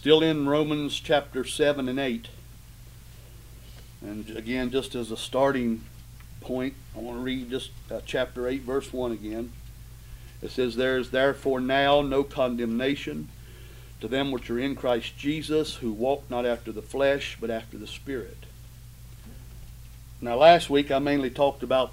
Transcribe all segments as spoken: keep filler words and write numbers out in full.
Still in Romans chapter seven and eight. And again, just as a starting point, I want to read just uh, chapter eight, verse one again. It says, "There is therefore now no condemnation to them which are in Christ Jesus, who walk not after the flesh, but after the Spirit." Now, last week I mainly talked about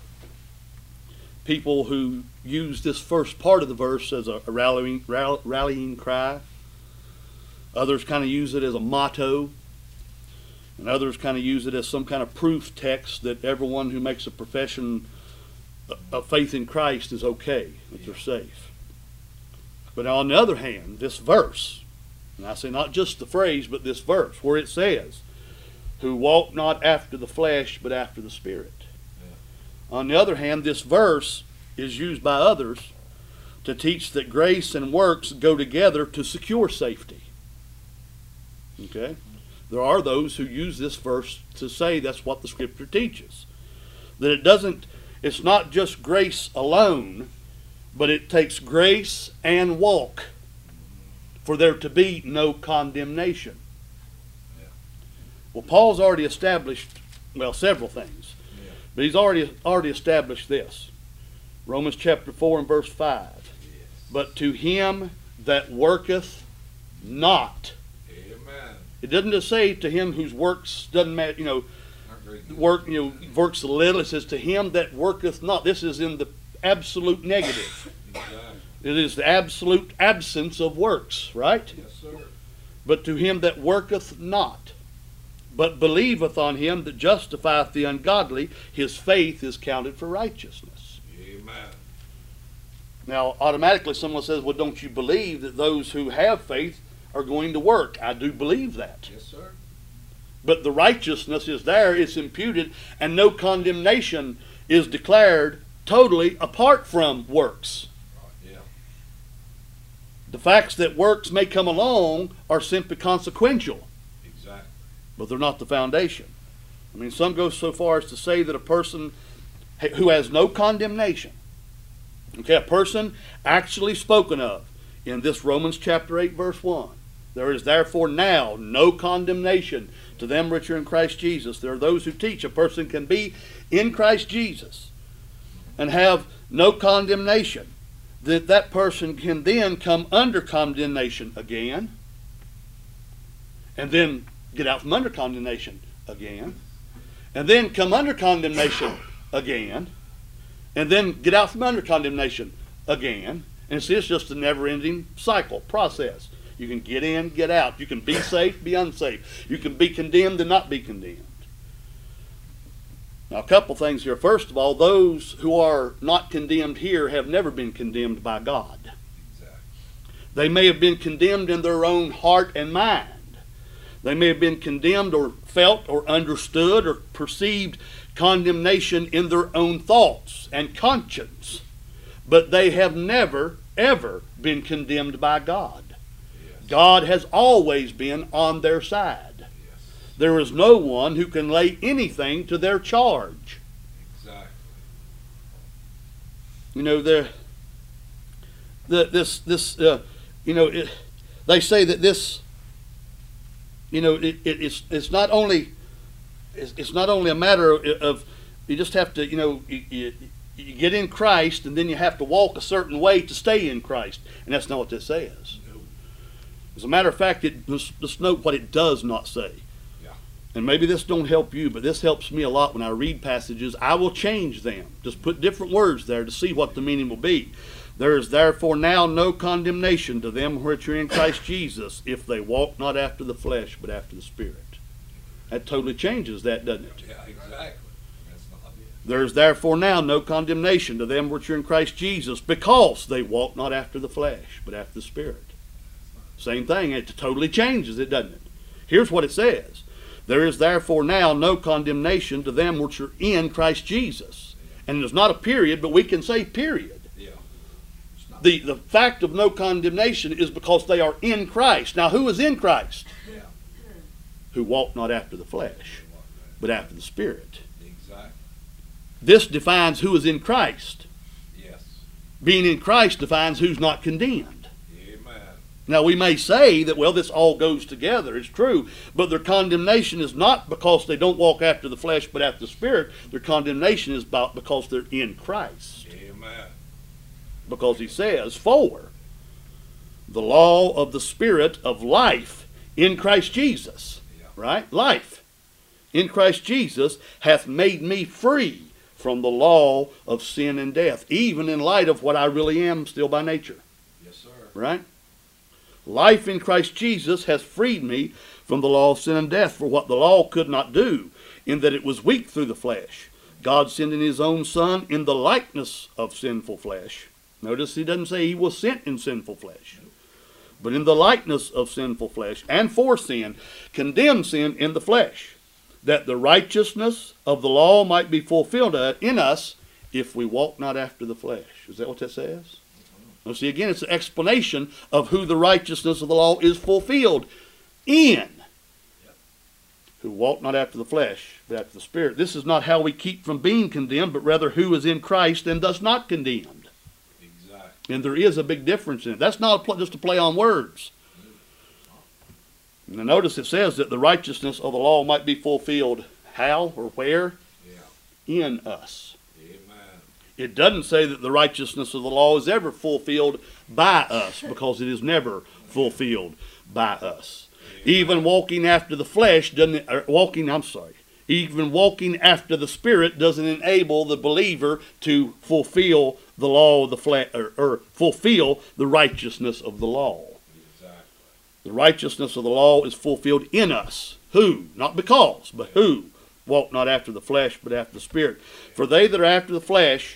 people who use this first part of the verse as a rallying, rallying cry. Others kind of use it as a motto. And others kind of use it as some kind of proof text that everyone who makes a profession of faith in Christ is okay, that they're safe. But on the other hand, this verse, and I say not just the phrase, but this verse, where it says, "Who walk not after the flesh, but after the Spirit." Yeah. On the other hand, this verse is used by others to teach that grace and works go together to secure safety. Okay? There are those who use this verse to say that's what the Scripture teaches. That it doesn't, it's not just grace alone, but it takes grace and walk for there to be no condemnation. Yeah. Well, Paul's already established, well, several things. Yeah. But he's already, already established this. Romans chapter four and verse five. Yes. "But to him that worketh not." It doesn't just say to him whose works doesn't matter, you know, work, you know, works a little. It says to him that worketh not. This is in the absolute negative. Exactly. It is the absolute absence of works, right? Yes, sir. "But to him that worketh not, but believeth on him that justifieth the ungodly, his faith is counted for righteousness." Amen. Now, automatically someone says, "Well, don't you believe that those who have faith are going to work?" I do believe that. Yes, sir. But the righteousness is there, it's imputed, and no condemnation is declared totally apart from works. Right, yeah. The facts that works may come along are simply consequential. Exactly. But they're not the foundation. I mean, some go so far as to say that a person who has no condemnation, okay, a person actually spoken of in this Romans chapter eight verse one, "There is therefore now no condemnation to them which are in Christ Jesus." There are those who teach a person can be in Christ Jesus and have no condemnation, that that person can then come under condemnation again, and then get out from under condemnation again, and then come under condemnation again, and then get out from under condemnation again. And see, it's just a never-ending cycle, process. You can get in, get out. You can be safe, be unsafe. You can be condemned and not be condemned. Now, a couple things here. First of all, those who are not condemned here have never been condemned by God. Exactly. They may have been condemned in their own heart and mind. They may have been condemned or felt or understood or perceived condemnation in their own thoughts and conscience. But they have never, ever been condemned by God. Yes. God has always been on their side. Yes. There is no one who can lay anything to their charge. Exactly. You know, the, the this this uh, you know, it, they say that this, you know, it, it, it's it's not only it's, it's not only a matter of, of you just have to, you know, you, you, you get in Christ and then you have to walk a certain way to stay in Christ. And that's not what this says. No. As a matter of fact, it, let's, let's note what it does not say. Yeah. And maybe this don't help you, but this helps me a lot when I read passages. I will change them. Just put different words there to see what the meaning will be. "There is therefore now no condemnation to them which are in Christ Jesus, if they walk not after the flesh, but after the Spirit." That totally changes that, doesn't it? Yeah, exactly. "There is therefore now no condemnation to them which are in Christ Jesus, because they walk not after the flesh, but after the Spirit." Same thing. It totally changes it, doesn't it? Here's what it says. "There is therefore now no condemnation to them which are in Christ Jesus." And there's not a period, but we can say period. Yeah. The, the fact of no condemnation is because they are in Christ. Now, who is in Christ? Yeah. Who walk not after the flesh, but after the Spirit. Exactly. This defines who is in Christ. Yes. Being in Christ defines who's not condemned. Amen. Now we may say that, well, this all goes together. It's true. But their condemnation is not because they don't walk after the flesh but after the Spirit. Their condemnation is about because they're in Christ. Amen. Because he says, for the law of the Spirit of life in Christ Jesus, Yeah. right? Life in Christ Jesus hath made me free from the law of sin and death, even in light of what I really am still by nature. Yes, sir. Right? Life in Christ Jesus has freed me from the law of sin and death, for what the law could not do, in that it was weak through the flesh. God sending his own Son in the likeness of sinful flesh. Notice he doesn't say he was sent in sinful flesh, but in the likeness of sinful flesh, and for sin, condemned sin in the flesh, that the righteousness of the law might be fulfilled in us if we walk not after the flesh. Is that what that says? Now see, again, it's an explanation of who the righteousness of the law is fulfilled in. Yep. Who walk not after the flesh, but after the Spirit. This is not how we keep from being condemned, but rather who is in Christ and thus not condemned. Exactly. And there is a big difference in it. That's not a just a play on words. Now notice it says that the righteousness of the law might be fulfilled. How or where? Yeah. In us. Amen. It doesn't say that the righteousness of the law is ever fulfilled by us, because it is never fulfilled by us. Amen. Even walking after the flesh doesn't, or walking, I'm sorry, even walking after the Spirit doesn't enable the believer to fulfill the law of the flesh, or, or fulfill the righteousness of the law. Exactly. The righteousness of the law is fulfilled in us. Who? Not because, but who? Walk not after the flesh, but after the Spirit. For they that are after the flesh,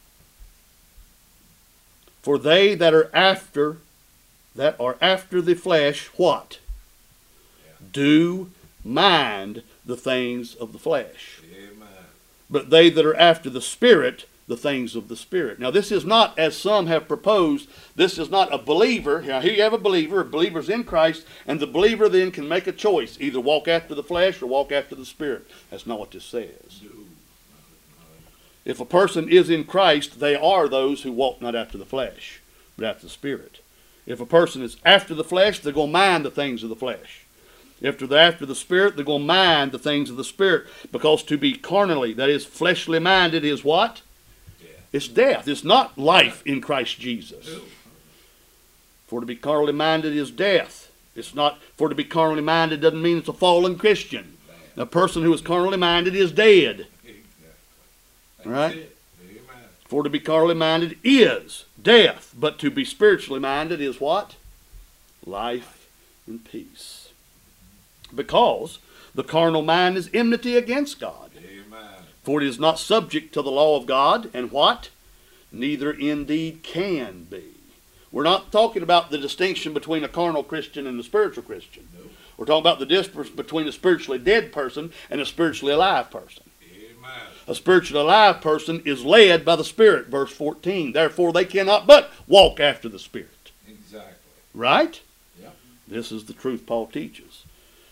for they that are after, that are after the flesh, what? Yeah. Do mind the things of the flesh. Amen. But they that are after the Spirit, the things of the Spirit. Now this is not, as some have proposed, this is not a believer. Now here you have a believer, a believer's in Christ, and the believer then can make a choice, either walk after the flesh or walk after the Spirit. That's not what this says. No. If a person is in Christ, they are those who walk not after the flesh, but after the Spirit. If a person is after the flesh, they're going to mind the things of the flesh. If they're after the Spirit, they're going to mind the things of the Spirit. Because to be carnally, that is fleshly minded, is what? It's death. It's not life in Christ Jesus. For to be carnally minded is death. It's not, for to be carnally minded doesn't mean it's a fallen Christian. A person who is carnally minded is dead. All right? For to be carnally minded is death. But to be spiritually minded is what? Life and peace. Because the carnal mind is enmity against God. For it is not subject to the law of God, and what? Neither indeed can be. We're not talking about the distinction between a carnal Christian and a spiritual Christian. No. We're talking about the difference between a spiritually dead person and a spiritually alive person. Amen. A spiritually alive person is led by the Spirit, verse fourteen. Therefore they cannot but walk after the Spirit. Exactly. Right? Yeah. This is the truth Paul teaches.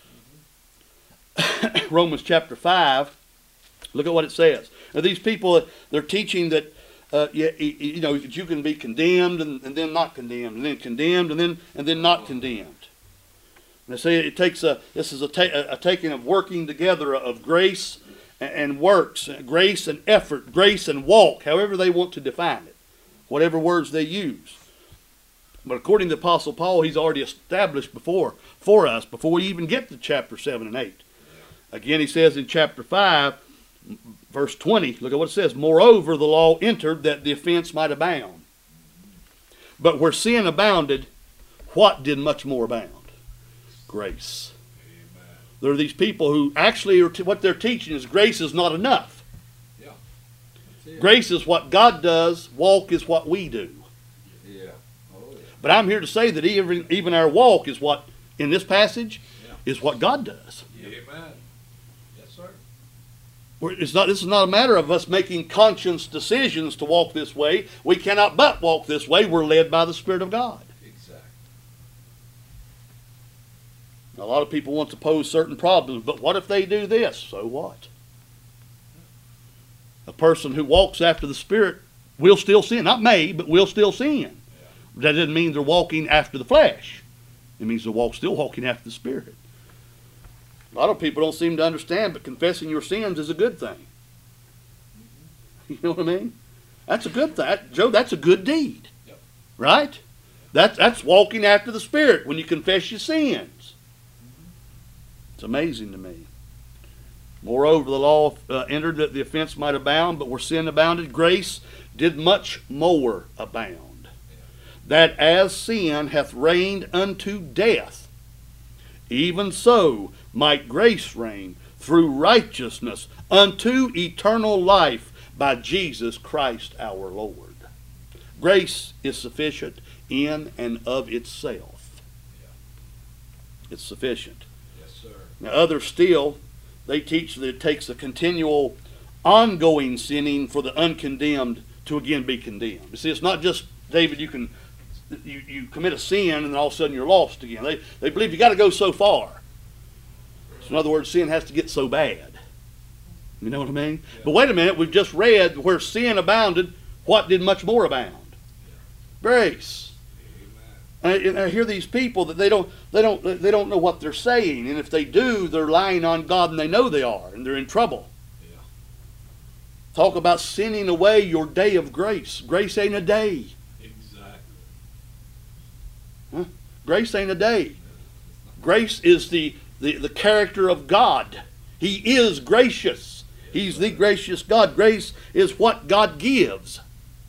Mm-hmm. Romans chapter five. Look at what it says. Now these people, they're teaching that uh, you, you know, that you can be condemned and, and then not condemned, and then condemned and then and then not condemned. And they say it takes a this is a, ta a taking of working together of grace and, and works, grace and effort, grace and walk, however they want to define it, whatever words they use. But according to the Apostle Paul, he's already established before for us before we even get to chapter seven and eight. Again, he says in chapter five. Verse twenty, look at what it says. Moreover, the law entered that the offense might abound. But where sin abounded, what did much more abound? Grace. Amen. There are these people who actually, are what they're teaching is grace is not enough. Yeah. Grace is what God does. Walk is what we do. Yeah. Oh, yeah. But I'm here to say that even, even our walk is what, in this passage, Yeah. is what God does. Amen. Yes, sir. It's not, this is not a matter of us making conscious decisions to walk this way. We cannot but walk this way. We're led by the Spirit of God. Exactly. A lot of people want to pose certain problems, but what if they do this? So what? A person who walks after the Spirit will still sin. Not may, but will still sin. Yeah. That doesn't mean they're walking after the flesh. It means to walk, still walking after the Spirit. A lot of people don't seem to understand, but confessing your sins is a good thing. You know what I mean? That's a good thing. Joe, that's a good deed. Yep. Right? That's, that's walking after the Spirit when you confess your sins. It's amazing to me. Moreover, the law uh, entered that the offense might abound, but where sin abounded, grace did much more abound. Yeah. That as sin hath reigned unto death, even so might grace reign through righteousness unto eternal life by Jesus Christ our Lord. Grace is sufficient in and of itself. Yeah. It's sufficient. Yes, sir. Now others still, they teach that it takes a continual ongoing sinning for the uncondemned to again be condemned. You see, it's not just, David, you can you, you commit a sin and then all of a sudden you're lost again. They, they believe you got to go so far. So in other words, sin has to get so bad. You know what I mean? Yeah. But wait a minute, we've just read where sin abounded, what did much more abound? Yeah. Grace. And I, and I hear these people that they don't, they don't, they don't know what they're saying, and if they do, they're lying on God, and they know they are, and they're in trouble. Yeah. Talk about sinning away your day of grace. Grace ain't a day. Exactly. Huh? Grace ain't a day. Grace is the, the, the character of God. He is gracious. He's the gracious God. Grace is what God gives.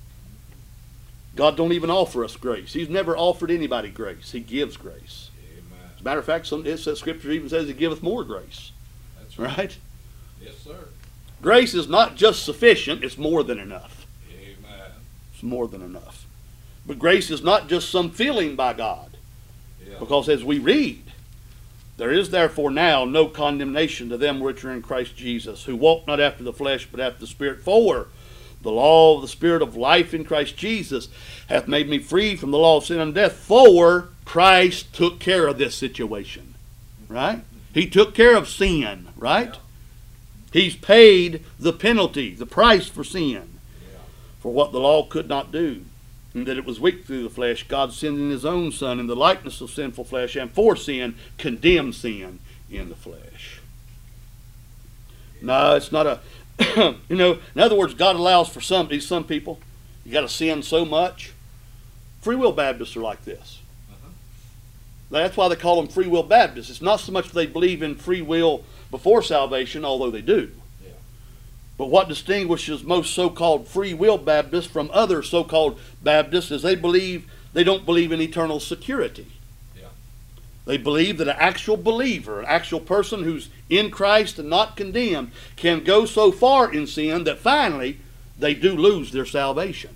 God don't even offer us grace. He's never offered anybody grace. He gives grace. Amen. As a matter of fact, some, it says, Scripture even says He giveth more grace. That's right. Right? Yes, sir. Grace is not just sufficient, it's more than enough. Amen. It's more than enough. But grace is not just some feeling by God. Yeah. Because as we read, there is therefore now no condemnation to them which are in Christ Jesus, who walk not after the flesh, but after the Spirit. For the law of the Spirit of life in Christ Jesus hath made me free from the law of sin and death. For Christ took care of this situation. Right? He took care of sin. Right? Yeah. He's paid the penalty, the price for sin. Yeah. For what the law could not do. And that it was weak through the flesh, God sending His own Son in the likeness of sinful flesh, and for sin, condemned sin in the flesh. No, it's not a, you know, in other words, God allows for some, these some people, you got to sin so much. Free will Baptists are like this. Uh-huh. That's why they call them free will Baptists. It's not so much that they believe in free will before salvation, although they do. But what distinguishes most so-called free will Baptists from other so-called Baptists is they believe they don't believe in eternal security. Yeah. They believe that an actual believer, an actual person who's in Christ and not condemned, can go so far in sin that finally they do lose their salvation.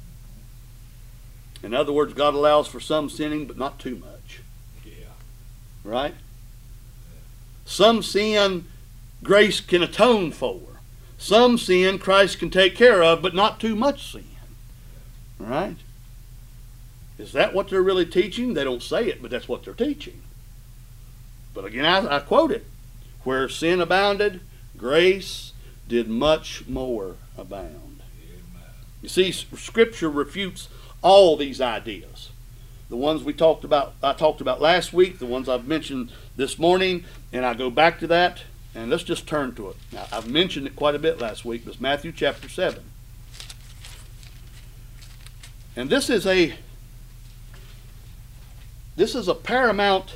In other words, God allows for some sinning, but not too much. Yeah. Right? Yeah. Some sin grace can atone for. Some sin Christ can take care of, but not too much sin. Right? Is that what they're really teaching? They don't say it, but that's what they're teaching. But again, I, I quote it. Where sin abounded, grace did much more abound. Amen. You see, Scripture refutes all these ideas. The ones we talked about, I talked about last week, the ones I've mentioned this morning, and I go back to that. And let's just turn to it. Now, I've mentioned it quite a bit last week. It's Matthew chapter seven. And this is a this is a paramount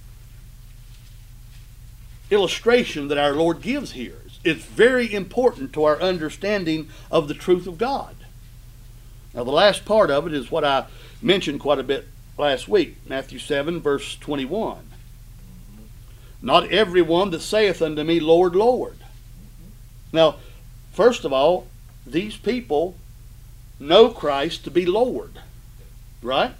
illustration that our Lord gives here. It's very important to our understanding of the truth of God. Now, the last part of it is what I mentioned quite a bit last week. Matthew seven, verse twenty-one. Not everyone that saith unto me, Lord, Lord. Now, first of all, these people know Christ to be Lord. Right?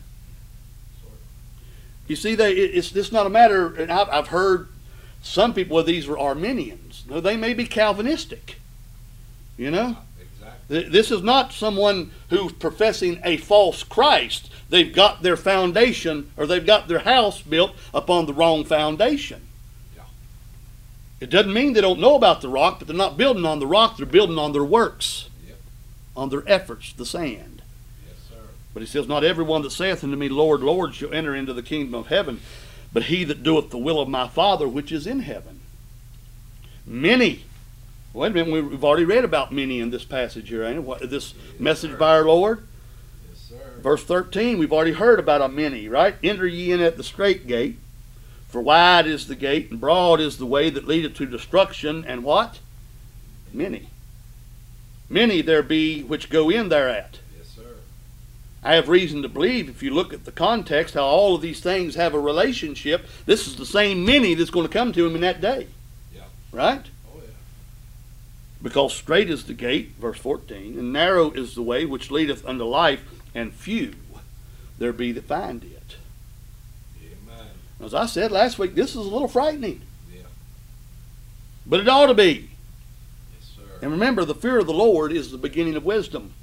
You see, they, it's, it's not a matter, and I've, I've heard some people, well, these were Arminians. No, they may be Calvinistic. You know? Exactly. This is not someone who's professing a false Christ. They've got their foundation, or they've got their house built upon the wrong foundation. It doesn't mean they don't know about the rock, but they're not building on the rock, they're building on their works, yep. On their efforts, the sand. Yes, sir. But he says, not everyone that saith unto me, Lord, Lord, shall enter into the kingdom of heaven, but he that doeth the will of my Father which is in heaven. Many. Wait a minute, we've already read about many in this passage here, ain't it? What, this Yes, message sir. by our Lord. Yes, sir. Verse thirteen, we've already heard about a many, right? Enter ye in at the strait gate, for wide is the gate, and broad is the way that leadeth to destruction, and what? Many. Many there be which go in thereat. Yes, sir. I have reason to believe, if you look at the context, how all of these things have a relationship. This is the same many that's going to come to him in that day. Yeah. Right? Oh, yeah. Because straight is the gate, verse fourteen, and narrow is the way which leadeth unto life, and few there be that find it. Amen. As I said last week, this is a little frightening. Yeah. But it ought to be. Yes, sir. And remember, the fear of the Lord is the beginning of wisdom.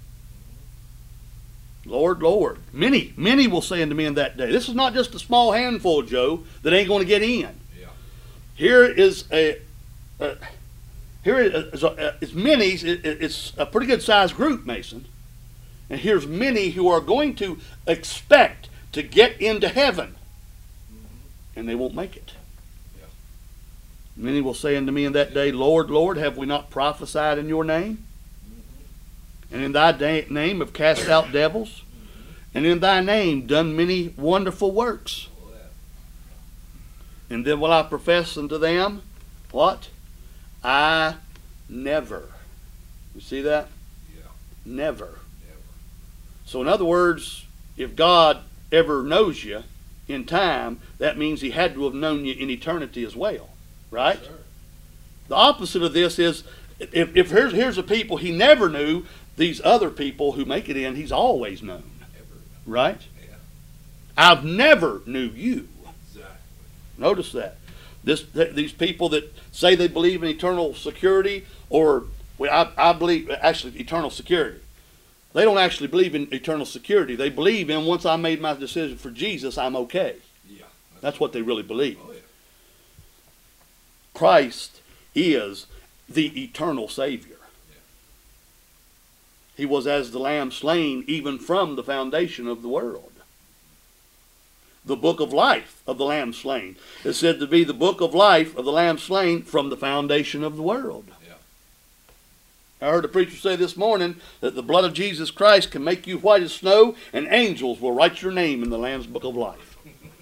Lord, Lord. Many, many will say unto me in that day. This is not just a small handful, Joe, that ain't going to get in. Yeah. Here is a, a here is, a, is many. It, it's a pretty good sized group, Mason. And here's many who are going to expect to get into heaven, Mm-hmm. and they won't make it. Yeah. Many will say unto me in that day, Lord, Lord, have we not prophesied in your name? Mm-hmm. And in thy da- name have cast out devils? And in thy name done many wonderful works? Oh, yeah. And then will I profess unto them, what? I never. You see that? Yeah. Never. Never. So in other words, if God ever knows you in time, that means he had to have known you in eternity as well. Right? Yes, sir. The opposite of this is, if, if here's, here's a people he never knew, these other people who make it in, he's always known. Never. Right? Yeah. I've never knew you. Exactly. Notice that. This, th- these people that say they believe in eternal security, or well, I, I believe actually eternal security. They don't actually believe in eternal security. They believe in once I made my decision for Jesus, I'm okay. Yeah. That's what they really believe. Oh, yeah. Christ is the eternal Savior. Yeah. He was as the Lamb slain even from the foundation of the world. The book of life of the Lamb slain is said to be the book of life of the Lamb slain from the foundation of the world. Yeah. I heard a preacher say this morning that the blood of Jesus Christ can make you white as snow, and angels will write your name in the Lamb's book of life.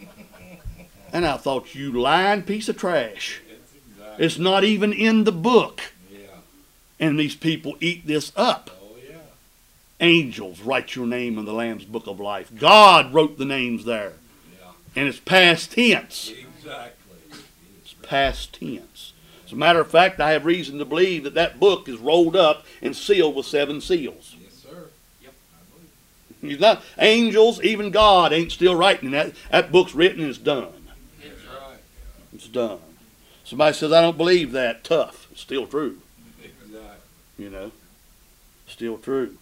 And I thought, you lying piece of trash. It's exactly. It's not even in the book. Yeah. And these people eat this up. Oh, yeah. Angels write your name in the Lamb's book of life. God wrote the names there. Yeah. And it's past tense. Exactly. It's past tense. As a matter of fact, I have reason to believe that that book is rolled up and sealed with seven seals. Yes, sir. Yep. I believe. He's not, angels, even God ain't still writing that. That book's written and it's done. That's right. It's done. Somebody says, I don't believe that. Tough. It's still true. Exactly. You know, still true.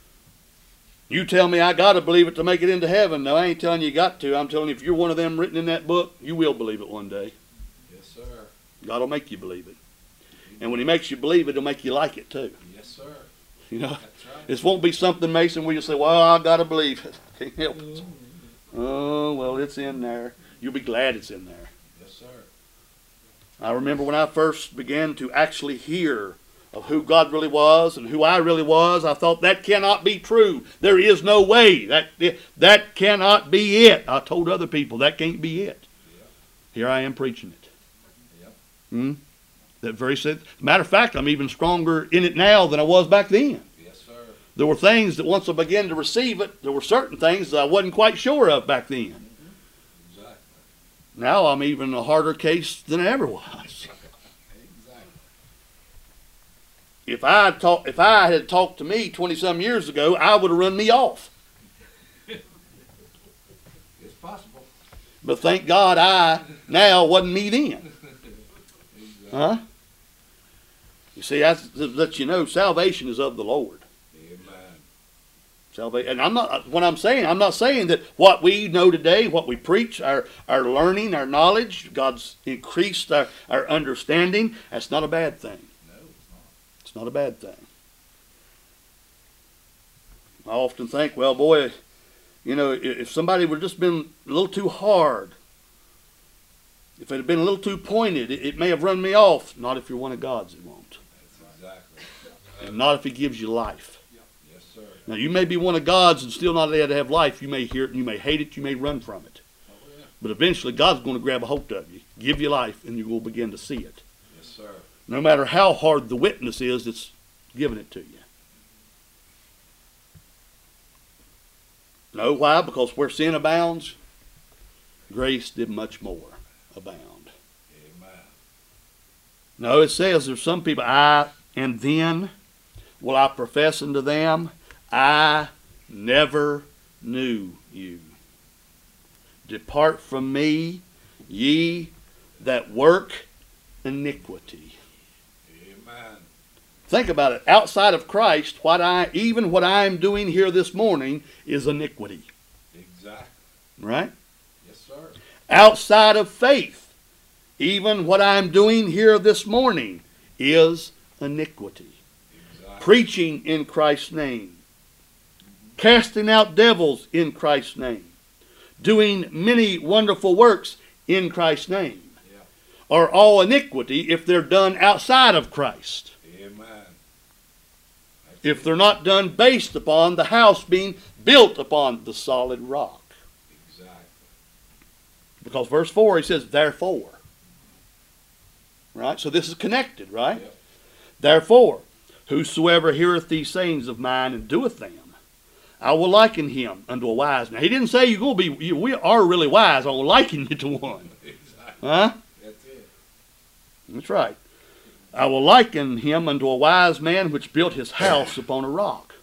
You tell me I got to believe it to make it into heaven. No, I ain't telling you you got to. I'm telling you, if you're one of them written in that book, you will believe it one day. Yes, sir. God will make you believe it. And when he makes you believe it, he'll make you like it too. Yes, sir. You know, That's right. this won't be something, Mason, where you say, well, I got to believe it. Can't help it. Oh, well, it's in there. You'll be glad it's in there. Yes, sir. I remember when I first began to actually hear of who God really was and who I really was, I thought that cannot be true. There is no way. That, that cannot be it. I told other people that can't be it. Yeah. Here I am preaching it. Yep. Hmm? That very said. Matter of fact, I'm even stronger in it now than I was back then. Yes, sir. There were things that once I began to receive it, there were certain things that I wasn't quite sure of back then. Exactly. Now I'm even a harder case than I ever was. Exactly. If I had talk, if I had talked to me twenty some years ago, I would have run me off. It's possible. But thank God I now wasn't me then. Exactly. Huh? You see, that's to let you know salvation is of the Lord. Amen. Salvation, and I'm not. What I'm saying, I'm not saying that what we know today, what we preach, our our learning, our knowledge, God's increased our our understanding. That's not a bad thing. No, it's not. It's not a bad thing. I often think, well, boy, you know, if somebody would have just been a little too hard If it had been a little too pointed, it, it may have run me off. Not if you're one of God's, it won't. That's exactly. And not if he gives you life. Yes, sir. Now, you may be one of God's and still not able to have life. You may hear it and you may hate it. You may run from it. Oh, yeah. But eventually, God's going to grab a hold of you, give you life, and you will begin to see it. Yes, sir. No matter how hard the witness is that's giving it to you. No, why? Because where sin abounds, grace did much more abound. Amen. No, it says there's some people, I, and then will I profess unto them, I never knew you. Depart from me, ye that work iniquity. Amen. Think about it. Outside of Christ, what I even what I am doing here this morning is iniquity. Exactly. Right? Yes, sir. Outside of faith, even what I am doing here this morning is iniquity. Exactly. Preaching in Christ's name. Casting out devils in Christ's name. Doing many wonderful works in Christ's name. Yeah. Are all iniquity if they're done outside of Christ. Amen. That's If it. they're not done based upon the house being built upon the solid rock. Exactly. Because verse four, he says, therefore. Right? So this is connected, right? Yep. Therefore, whosoever heareth these sayings of mine and doeth them, I will liken him unto a wise man. He didn't say you're going to be, you, we are really wise. I will liken you to one. Exactly. Huh? That's it. That's right. I will liken him unto a wise man which built his house upon a rock.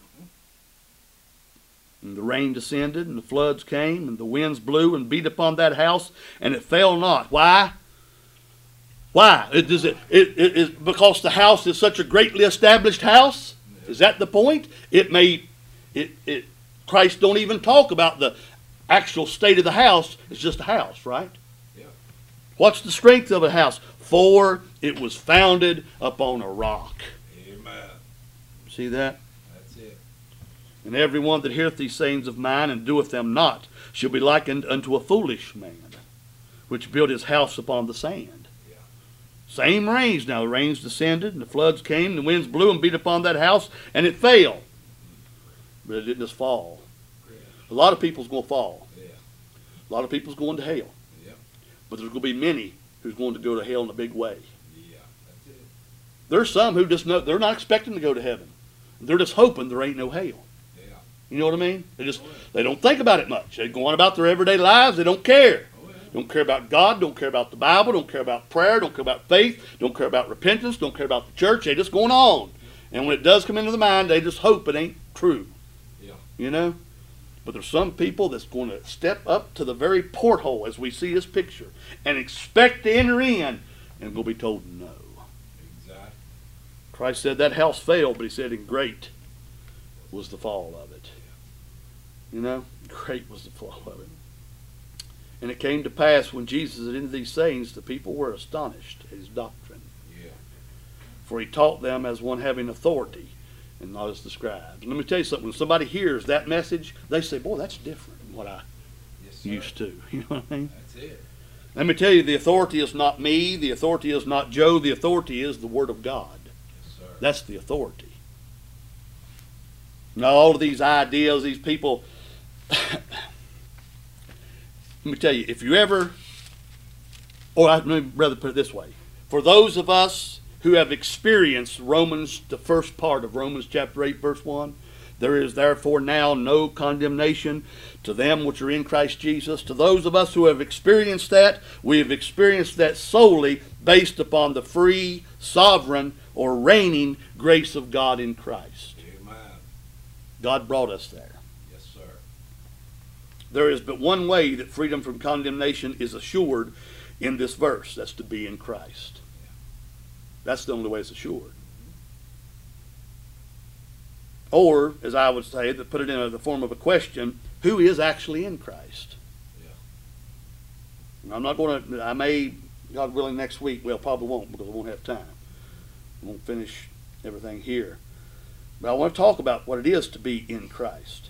And the rain descended, and the floods came, and the winds blew and beat upon that house, and it fell not. Why? Why? It, is it, it, it is because the house is such a greatly established house? Is that the point? It may, it, it, Christ don't even talk about the actual state of the house. It's just a house, right? Yeah. What's the strength of a house? For it was founded upon a rock. Amen. See that? That's it. And every one that heareth these sayings of mine and doeth them not shall be likened unto a foolish man, which built his house upon the sand. Yeah. Same rains. Now the rains descended, and the floods came, and the winds blew and beat upon that house, and it fell. But it didn't just fall. Yeah. A lot of people's going to fall. Yeah. A lot of people's going to hell. Yeah. But there's going to be many who's going to go to hell in a big way. Yeah. That's it. There's some who just know they're not expecting to go to heaven. They're just hoping there ain't no hell. Yeah. You know what I mean? They just they don't think about it much. They go on about their everyday lives. They don't care. Oh, yeah. Don't care about God. Don't care about the Bible. Don't care about prayer. Don't care about faith. Don't care about repentance. Don't care about the church. They just going on. And when it does come into the mind, they just hope it ain't true. Yeah. You know? But there's some people that's going to step up to the very porthole as we see this picture and expect to enter in and will be told no. Exactly. Christ said that house failed, but he said, and great was the fall of it. You know, great was the fall of it. And it came to pass when Jesus had ended these sayings, the people were astonished at his doctrine. Yeah. For he taught them as one having authority and not as the scribes. Let me tell you something. When somebody hears that message, they say, boy, that's different than what I Yes, sir. used to. You know what I mean? That's it. Let me tell you, the authority is not me. The authority is not Joe. The authority is the Word of God. Yes, sir. That's the authority. Now, all of these ideas, these people, let me tell you, if you ever, or I'd rather put it this way, for those of us who have experienced Romans, the first part of Romans chapter eight, verse one, there is therefore now no condemnation to them which are in Christ Jesus. To those of us who have experienced that, we have experienced that solely based upon the free, sovereign, or reigning grace of God in Christ. Amen. God brought us there. Yes, sir. There is but one way that freedom from condemnation is assured in this verse. That's to be in Christ. That's the only way it's assured. Or, as I would say, to put it in the form of a question, who is actually in Christ? Yeah. I'm not going to, I may, God willing, next week, well, probably won't because I won't have time. I won't finish everything here. But I want to talk about what it is to be in Christ.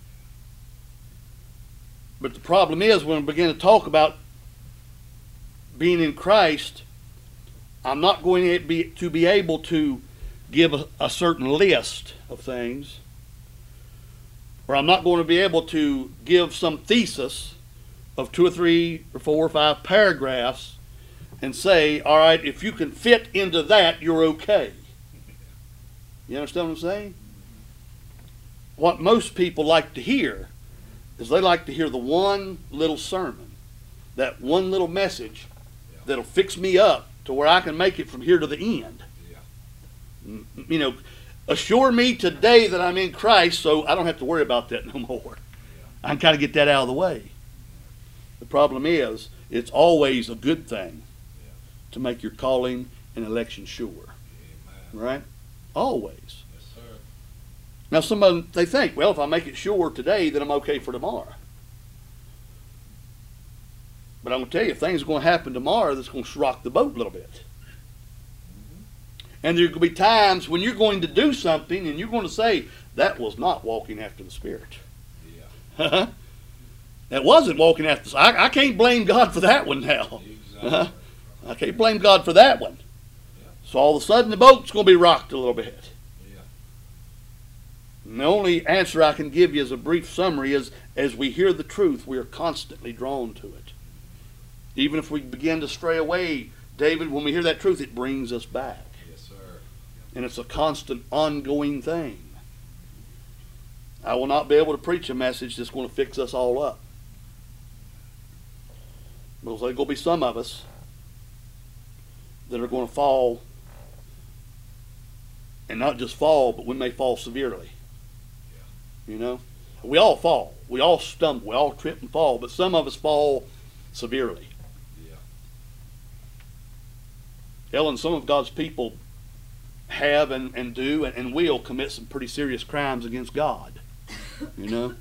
But the problem is when we begin to talk about being in Christ, I'm not going to be, to be able to give a, a certain list of things, or I'm not going to be able to give some thesis of two or three or four or five paragraphs and say, all right, if you can fit into that, you're okay. You understand what I'm saying? What most people like to hear is they like to hear the one little sermon, that one little message that'll fix me up to where I can make it from here to the end. Yeah. You know, assure me today that I'm in Christ so I don't have to worry about that no more. Yeah. I can kind of get that out of the way. The problem is, it's always a good thing Yeah. to make your calling and election sure. Amen. Right? Always. Yes, sir. Now, some of them, they think, well, if I make it sure today, then I'm okay for tomorrow. But I'm going to tell you, things are going to happen tomorrow that's going to rock the boat a little bit. Mm-hmm. And there will be times when you're going to do something and you're going to say, that was not walking after the Spirit. Yeah. That wasn't walking after the Spirit. I, I can't blame God for that one now. Exactly. Uh-huh. I can't blame God for that one. Yeah. So all of a sudden the boat's going to be rocked a little bit. Yeah. And the only answer I can give you as a brief summary is, as we hear the truth, we are constantly drawn to it. Even if we begin to stray away, David, when we hear that truth, it brings us back. Yes, sir. And it's a constant, ongoing thing. I will not be able to preach a message that's going to fix us all up. Because there's going to be some of us that are going to fall, and not just fall, but we may fall severely. You know? We all fall. We all stumble. We all trip and fall. But some of us fall severely. Yeah. Ellen, some of God's people have and, and do and, and will commit some pretty serious crimes against God. You know?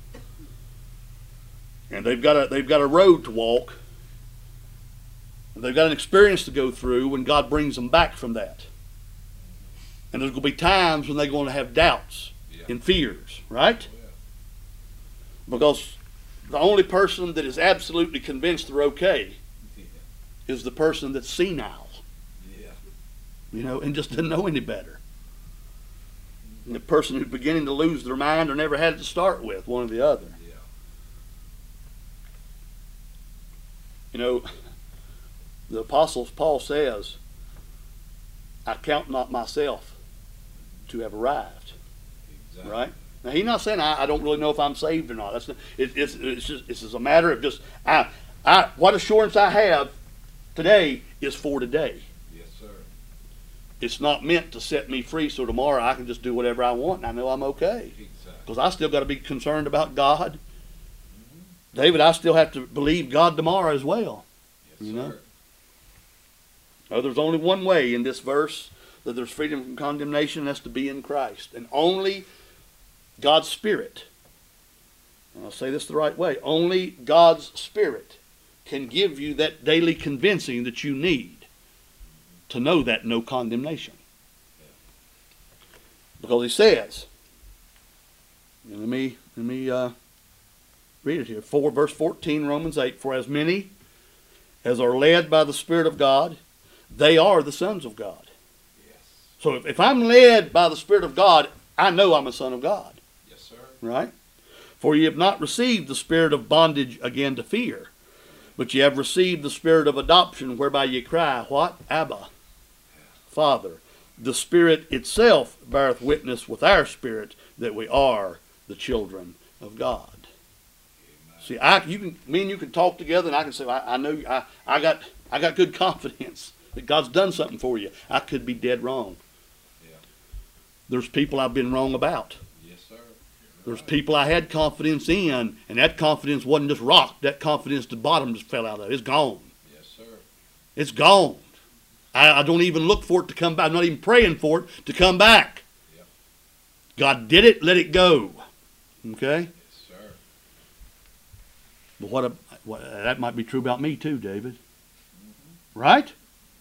And they've got a they've got a road to walk. And they've got an experience to go through when God brings them back from that. And there's going to be times when they're going to have doubts Yeah. and fears, right? Oh, yeah. Because the only person that is absolutely convinced they're okay Yeah. is the person that's senile, Yeah. you know, and just doesn't know any better. And the person who's beginning to lose their mind or never had it to start with, one or the other. Yeah. You know, the Apostle Paul says, I count not myself to have arrived. Exactly. Right? Now, he's not saying I, I don't really know if I'm saved or not. That's not, it, it's it's just it's just a matter of just I I what assurance I have today is for today. Yes, sir. It's not meant to set me free so tomorrow I can just do whatever I want and I know I'm okay. Exactly. Because I still got to be concerned about God. Mm-hmm. David, I still have to believe God tomorrow as well. Yes, You know? sir. Oh, there's only one way in this verse that there's freedom from condemnation, and that's to be in Christ. And only God's Spirit, and I'll say this the right way, only God's Spirit can give you that daily convincing that you need to know that no condemnation. Because he says, and let me, let me uh, read it here, four, verse fourteen, Romans eight, for as many as are led by the Spirit of God, they are the sons of God. Yes. So if, if I'm led by the Spirit of God, I know I'm a son of God. Yes, sir. Right? For ye have not received the spirit of bondage again to fear, but ye have received the spirit of adoption, whereby ye cry, what? Abba, Father. The Spirit itself beareth witness with our spirit that we are the children of God. Amen. See, I, you can, me and you can talk together, and I can say, I, I know, I, I got, I got good confidence that God's done something for you. I could be dead wrong. Yeah. There's people I've been wrong about. Yes, sir. There's Right. people I had confidence in, and that confidence wasn't just rocked. That confidence, the bottom just fell out of it. It's gone. Yes, sir. It's gone. I, I don't even look for it to come back. I'm not even praying for it to come back. Yep. God did it, let it go. Okay? Yes, sir. But what, a, what that might be true about me too, David. Right?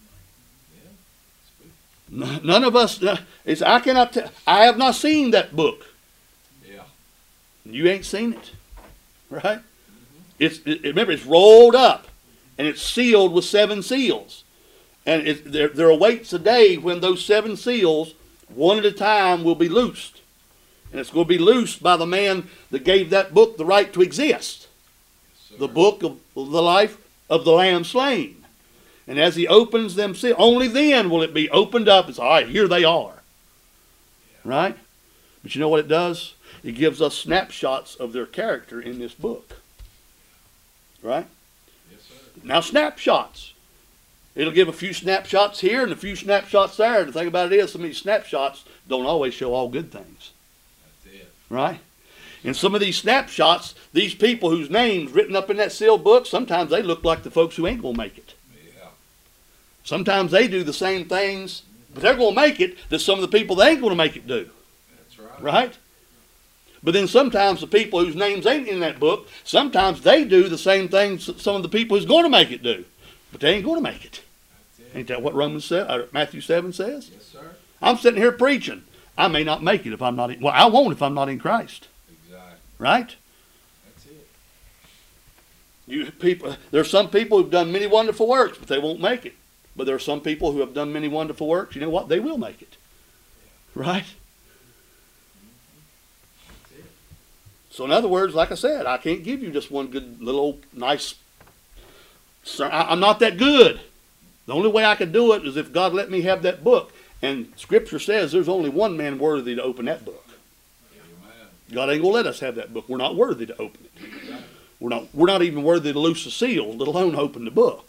Yeah. Speak. N- None of us, uh, it's, I cannot, t- I have not seen that book. Yeah. You ain't seen it. Right? It's it, remember, it's rolled up and it's sealed with seven seals. And it, there, there awaits a day when those seven seals, one at a time, will be loosed. And it's going to be loosed by the man that gave that book the right to exist. Yes, The book of the life of the Lamb slain. And as he opens them, only then will it be opened up. It's all right, here they are. Right? But you know what it does? It gives us snapshots of their character in this book. Right? Yes, sir. Now, snapshots. It'll give a few snapshots here and a few snapshots there. The thing about it is, some of these snapshots don't always show all good things. That's it. Right? In some of these snapshots, these people whose names written up in that sealed book, sometimes they look like the folks who ain't going to make it. Yeah. Sometimes they do the same things, but they're going to make it that some of the people they ain't going to make it do. That's right. Right? But then sometimes the people whose names ain't in that book, sometimes they do the same things that some of the people who's going to make it do. But they ain't going to make it. That's it. Ain't that what Romans said, or Matthew seven says? Yes, sir. I'm sitting here preaching. I may not make it if I'm not in, well, I won't if I'm not in Christ. Exactly. Right? That's it. You people, there's some people who've done many wonderful works, but they won't make it. But there are some people who have done many wonderful works. You know what? They will make it. Right? That's it. So in other words, like I said, I can't give you just one good little old nice. I'm not that good. The only way I could do it is if God let me have that book. And Scripture says there's only one man worthy to open that book. Amen. God ain't gonna let us have that book. We're not worthy to open it. We're not. We're not even worthy to loose the seal, let alone open the book.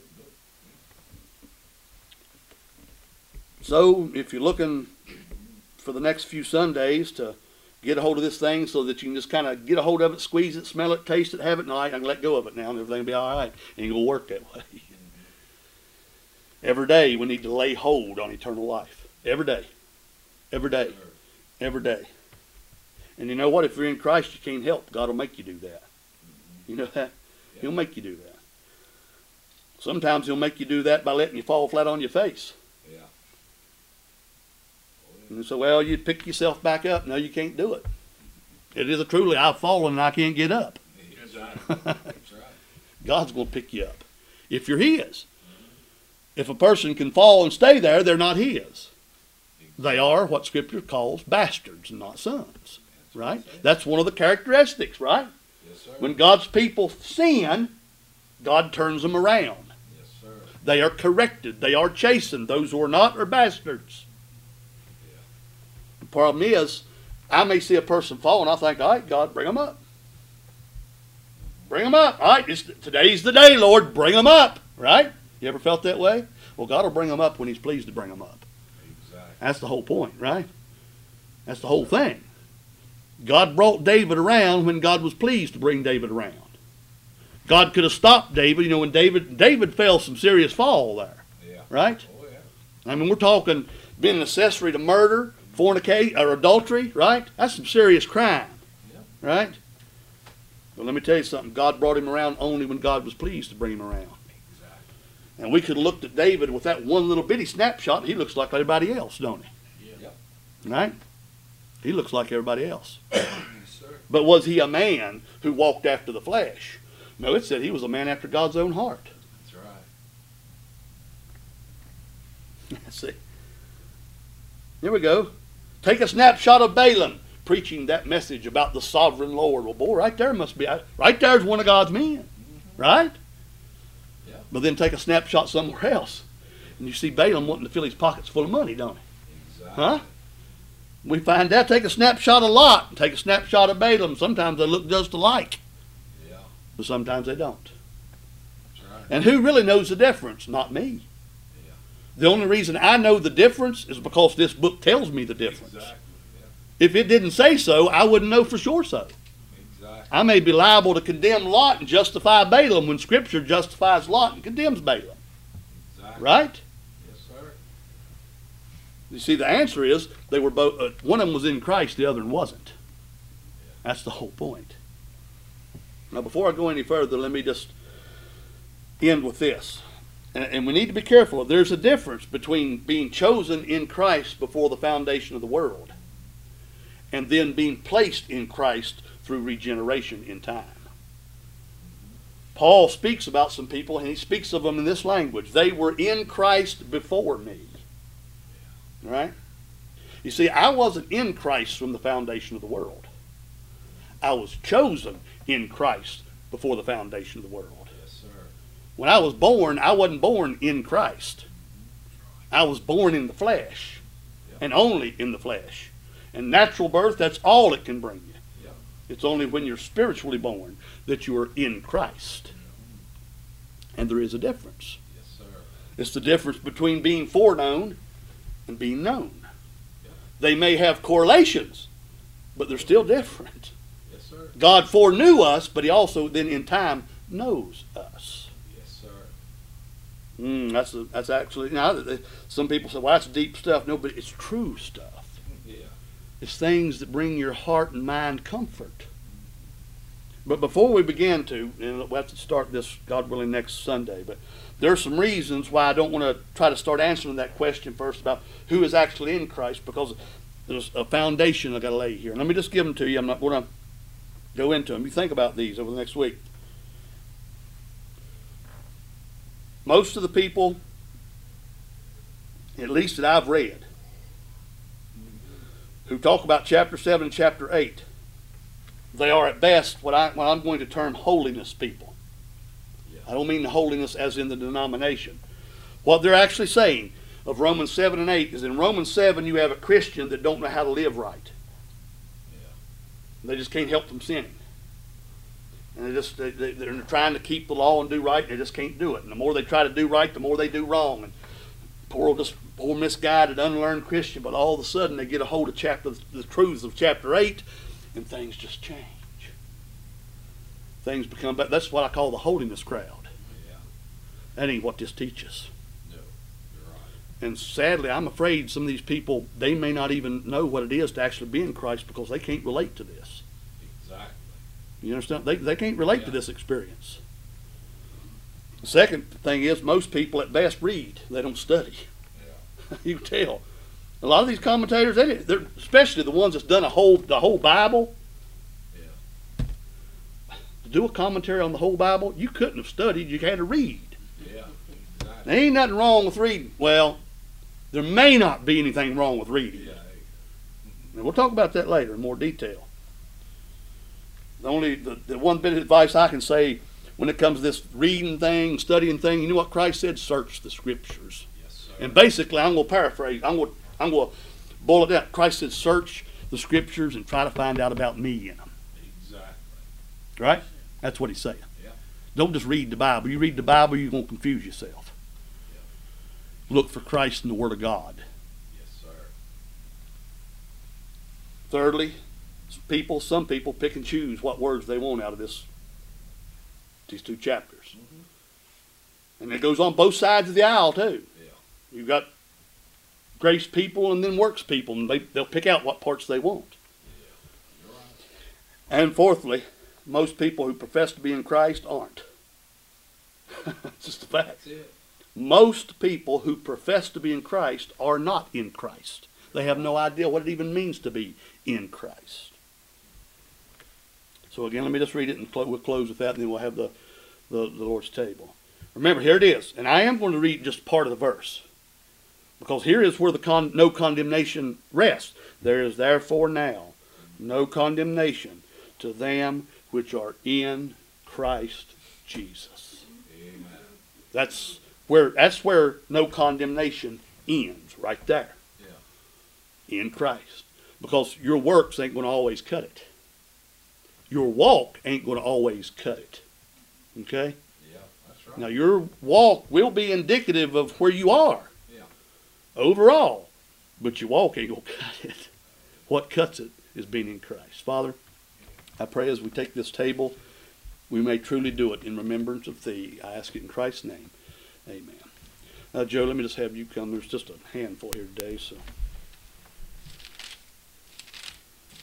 So if you're looking for the next few Sundays to get a hold of this thing so that you can just kind of get a hold of it, squeeze it, smell it, taste it, have it, and I can let go of it now and everything will be all right. It ain't going to work that way. Every day we need to lay hold on eternal life. Every day. Every day. Every day. And you know what? If you're in Christ, you can't help. God will make you do that. You know that? He'll make you do that. Sometimes he'll make you do that by letting you fall flat on your face. Yeah. And so, well, you pick yourself back up. No, you can't do it. It is a truly, I've fallen and I can't get up. Exactly. That's right. God's going to pick you up if you're his. If a person can fall and stay there, they're not his. They are what Scripture calls bastards and not sons. Right? That's one of the characteristics, right? Yes, sir. When God's people sin, God turns them around. Yes, sir. They are corrected. They are chastened. Those who are not are bastards. Yeah. The problem is, I may see a person fall and I think, all right, God, bring them up. Bring them up. All right, it's, today's the day, Lord. Bring them up. Right? You ever felt that way? Well, God will bring them up when he's pleased to bring them up. Exactly. That's the whole point, right? That's the whole thing. God brought David around when God was pleased to bring David around. God could have stopped David. You know, when David David fell some serious fall there. Yeah. Right? Oh, yeah. I mean, we're talking being an accessory to murder, fornicate, or adultery, right? That's some serious crime. Yeah. Right? But let me tell you something. God brought him around only when God was pleased to bring him around. Exactly. And we could have looked at David with that one little bitty snapshot. He looks like everybody else, don't he? Yeah. Right? He looks like everybody else. Yes, sir. But was he a man who walked after the flesh? No, it said he was a man after God's own heart. That's right. See? Here we go. Take a snapshot of Balaam preaching that message about the sovereign Lord. Well, boy, right there must be, right there's one of God's men. Mm-hmm. Right? Yeah. But then take a snapshot somewhere else. And you see Balaam wanting to fill his pockets full of money, don't he? Exactly. Huh? We find out, take a snapshot of Lot, take a snapshot of Balaam. Sometimes they look just alike, Yeah. but sometimes they don't. That's right. And who really knows the difference? Not me. Yeah. The only reason I know the difference is because this book tells me the difference. Exactly. If it didn't say so, I wouldn't know for sure so. Yeah. Exactly. I may be liable to condemn Lot and justify Balaam when Scripture justifies Lot and condemns Balaam. Exactly. Right? Yes, sir. You see, the answer is they were both. Uh, one of them was in Christ, the other one wasn't. That's the whole point. Now, before I go any further, let me just end with this. And, and we need to be careful. There's a difference between being chosen in Christ before the foundation of the world and then being placed in Christ through regeneration in time. Paul speaks about some people, and he speaks of them in this language. They were in Christ before me. Right? You see, I wasn't in Christ from the foundation of the world. I was chosen in Christ before the foundation of the world. Yes, sir. When I was born, I wasn't born in Christ. I was born in the flesh, Yep. and only in the flesh. And natural birth, that's all it can bring you. Yep. It's only when you're spiritually born that you are in Christ. And there is a difference. Yes, sir. It's the difference between being foreknown and being known. Yep. They may have correlations, but they're still different. Yes, sir. God foreknew us, but he also then in time knows us. Yes, sir. Mm, that's a, that's actually, now some people say, well, that's deep stuff. No, but it's true stuff. Yeah. It's things that bring your heart and mind comfort. But before we begin to, and we'll have to start this, God willing, next Sunday, but there are some reasons why I don't want to try to start answering that question first about who is actually in Christ, because there's a foundation I've got to lay here. And let me just give them to you. I'm not going to go into them. You think about these over the next week. Most of the people, at least that I've read, who talk about chapter seven and chapter eight, they are at best what, I, what I'm going to term holiness people. Yeah. I don't mean the holiness as in the denomination. What they're actually saying of Romans seven and eight is in Romans seven you have a Christian that don't know how to live right. Yeah. They just can't help from sinning. And they just, they, they, they're trying to keep the law and do right, and they just can't do it. And the more they try to do right, the more they do wrong. And poor old, just poor misguided, unlearned Christian, but all of a sudden they get a hold of chapter, the truths of chapter eight, and things just change. Things become better. That's what I call the holiness crowd. Yeah. That ain't what this teaches. No. You're right. And sadly, I'm afraid some of these people, they may not even know what it is to actually be in Christ because they can't relate to this. Exactly. You understand? They, they can't relate Yeah. to this experience. The second thing is most people at best read. They don't study. Yeah. You can tell. A lot of these commentators, they, they're, especially the ones that's done a whole the whole Bible, Yeah. to do a commentary on the whole Bible, you couldn't have studied. You had to read. Yeah. There Exactly. ain't nothing wrong with reading. Well, there may not be anything wrong with reading. Yeah. And we'll talk about that later in more detail. The only the, the one bit of advice I can say when it comes to this reading thing, studying thing, you know what Christ said? Search the scriptures. Yes, sir. And basically, I'm going to paraphrase. I'm going to, I'm going to boil it down. Christ said, search the scriptures and try to find out about me in them. Exactly. Right? That's what he's saying. Yeah. Don't just read the Bible. You read the Bible, you're going to confuse yourself. Look for Christ in the Word of God. Yes, sir. Thirdly, people, some people pick and choose what words they want out of this, these two chapters. Mm-hmm. And it goes on both sides of the aisle too. Yeah. You've got grace people and then works people, and they, they'll pick out what parts they want. You're right. And fourthly, most people who profess to be in Christ aren't. It's just a fact. That's it. Most people who profess to be in Christ are not in Christ. They have no idea what it even means to be in Christ. So again, let me just read it and cl- we'll close with that, and then we'll have the, the, the Lord's table. Remember, here it is. And I am going to read just part of the verse, because here is where the con- no condemnation rests. There is therefore now no condemnation to them which are in Christ Jesus. Amen. That's where that's where no condemnation ends, right there. Yeah. In Christ. Because your works ain't going to always cut it. Your walk ain't going to always cut it. Okay? Yeah. That's right. Now your walk will be indicative of where you are Yeah. overall, but your walk ain't going to cut it. What cuts it is being in Christ. Father, I pray as we take this table, we may truly do it in remembrance of Thee. I ask it in Christ's name. Amen. Uh, Joe, let me just have you come. There's just a handful here today, so.